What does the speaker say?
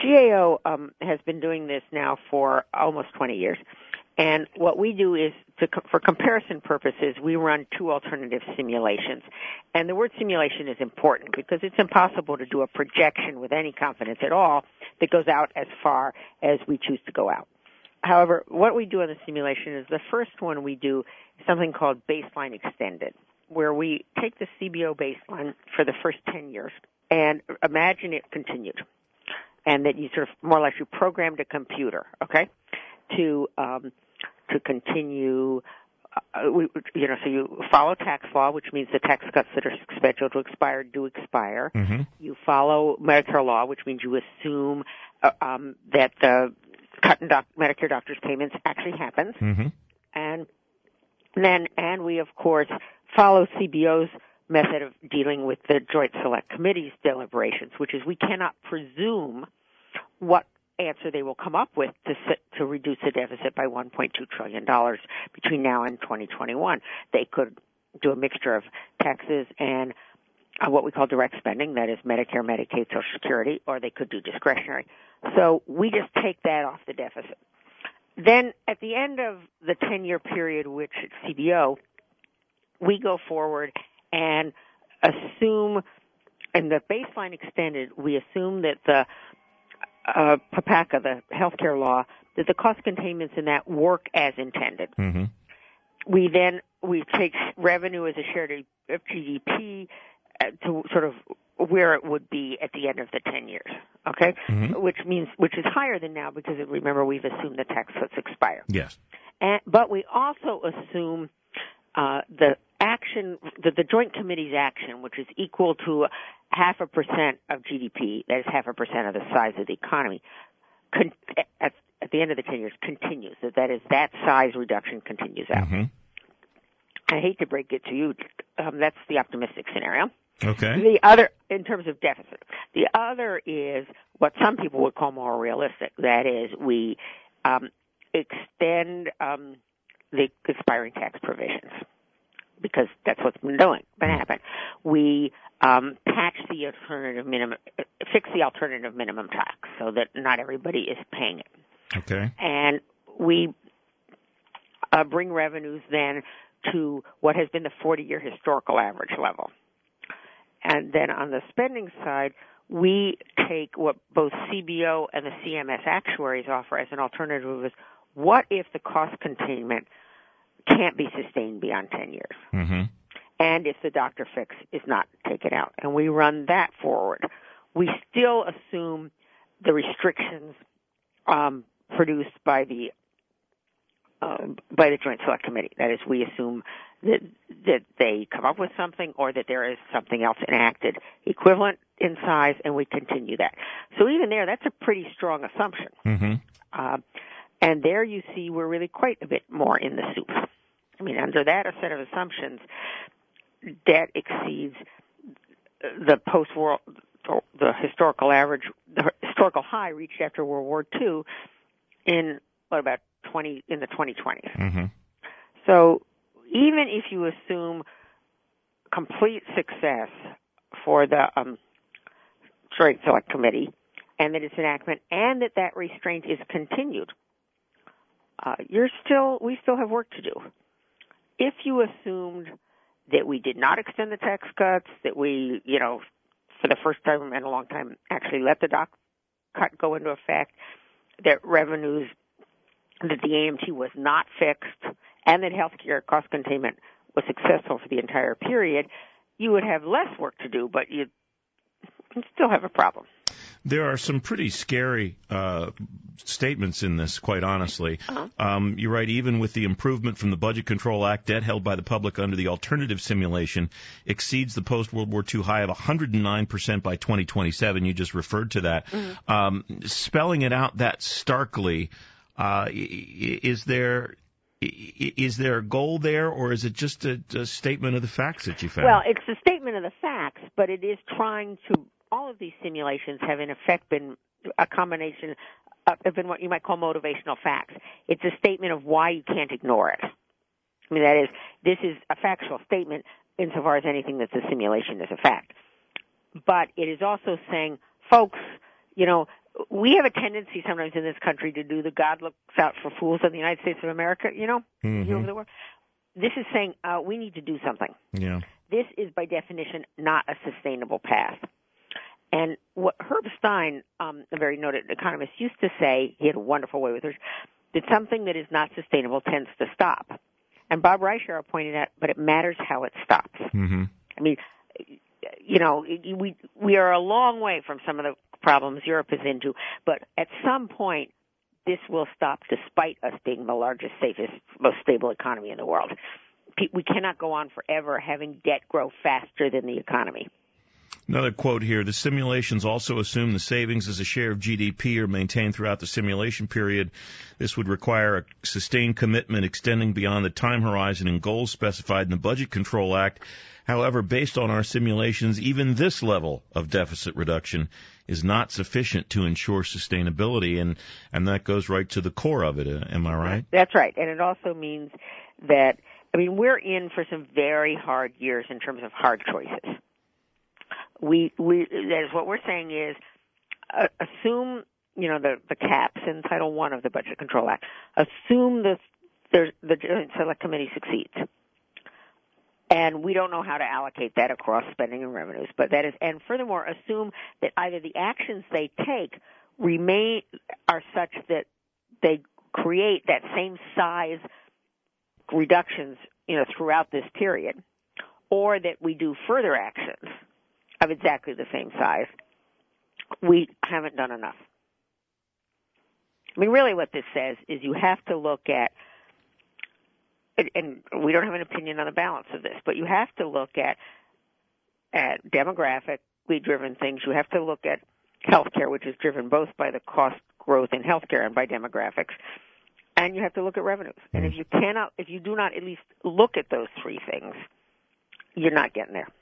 GAO has been doing this now for almost 20 years. And what we do is, for comparison purposes, we run two alternative simulations. And the word simulation is important because it's impossible to do a projection with any confidence at all that goes out as far as we choose to go out. However, what we do in the simulation is the first one we do is something called baseline extended, where we take the CBO baseline for the first 10 years and imagine it continued. And that you sort of more or less you programmed a computer, okay, to continue. So you follow tax law, which means the tax cuts that are scheduled to expire do expire. Mm-hmm. You follow Medicare law, which means you assume that the cut in Medicare doctors' payments actually happens, mm-hmm. and we of course follow CBO's method of dealing with the Joint Select Committee's deliberations, which is we cannot presume what answer they will come up with to reduce the deficit by $1.2 trillion between now and 2021. They could do a mixture of taxes and what we call direct spending, that is Medicare, Medicaid, Social Security, or they could do discretionary. So we just take that off the deficit. Then at the end of the 10-year period, which at CBO, we go forward and assume, in the baseline extended, we assume that the PPACA, the healthcare law, that the cost containments in that work as intended. Mm-hmm. We take revenue as a share of GDP to sort of where it would be at the end of the 10 years, okay? Mm-hmm. Which is higher than now because, remember, we've assumed the tax cuts expire. Yes. But we also assume the Joint Committee's action, which is equal to 0.5% of GDP, that is 0.5% of the size of the economy, at the end of the 10 years continues. That is, that size reduction continues out. Mm-hmm. I hate to break it to you, that's the optimistic scenario. Okay. The other, in terms of deficit, the other is what some people would call more realistic. That is, we extend the expiring tax provisions, because that's what's been happening. We fix the alternative minimum tax so that not everybody is paying it. Okay. And we bring revenues then to what has been the 40-year historical average level. And then on the spending side, we take what both CBO and the CMS actuaries offer as an alternative is, what if the cost containment can't be sustained beyond 10 years? Mm-hmm. And if the doctor fix is not taken out? And we run that forward. We still assume the restrictions produced by the Joint Select Committee. That is, we assume that they come up with something or that there is something else enacted equivalent in size, and we continue that. So even there, that's a pretty strong assumption. Mm-hmm. And there you see we're really quite a bit more in the soup. I mean, under that set of assumptions, debt exceeds the the historical average, the historical high reached after World War II in in the 2020s. Mm-hmm. So even if you assume complete success for the Joint Select Committee and that its enactment and that restraint is continued, we still have work to do. If you assumed that we did not extend the tax cuts, that we, for the first time in a long time, actually let the doc cut go into effect, that revenues, that the AMT was not fixed, and that healthcare cost containment was successful for the entire period, you would have less work to do, but you'd still have a problem. There are some pretty scary statements in this, quite honestly. Uh-huh. You write, even with the improvement from the Budget Control Act, debt held by the public under the alternative simulation exceeds the post-World War II high of 109% by 2027. You just referred to that. Mm-hmm. Spelling it out that starkly, is there a goal there, or is it just a statement of the facts that you found? Well, it's a statement of the facts, but it is trying to. All of these simulations have, in effect, been a combination of been what you might call motivational facts. It's a statement of why you can't ignore it. I mean, that is, this is a factual statement insofar as anything that's a simulation is a fact. But it is also saying, folks, we have a tendency sometimes in this country to do the God looks out for fools in the United States of America, view of the world. This is saying we need to do something. Yeah. This is, by definition, not a sustainable path. And what Herb Stein, a very noted economist, used to say, he had a wonderful way with her, that something that is not sustainable tends to stop. And Bob Reichauer pointed out, but it matters how it stops. Mm-hmm. I mean, we are a long way from some of the problems Europe is into, but at some point, this will stop despite us being the largest, safest, most stable economy in the world. We cannot go on forever having debt grow faster than the economy. Another quote here, the simulations also assume the savings as a share of GDP are maintained throughout the simulation period. This would require a sustained commitment extending beyond the time horizon and goals specified in the Budget Control Act. However, based on our simulations, even this level of deficit reduction is not sufficient to ensure sustainability, and that goes right to the core of it. Am I right? That's right. And it also means that, we're in for some very hard years in terms of hard choices. That is what we're saying is, assume, the caps in Title I of the Budget Control Act. Assume the Joint Select Committee succeeds. And we don't know how to allocate that across spending and revenues, but that is, and furthermore, assume that either the actions they take are such that they create that same size reductions, throughout this period, or that we do further actions of exactly the same size. We haven't done enough. Really what this says is you have to look at, and we don't have an opinion on the balance of this, but you have to look at demographically driven things. You have to look at healthcare, which is driven both by the cost growth in healthcare and by demographics. And you have to look at revenues. And if you do not at least look at those three things, you're not getting there.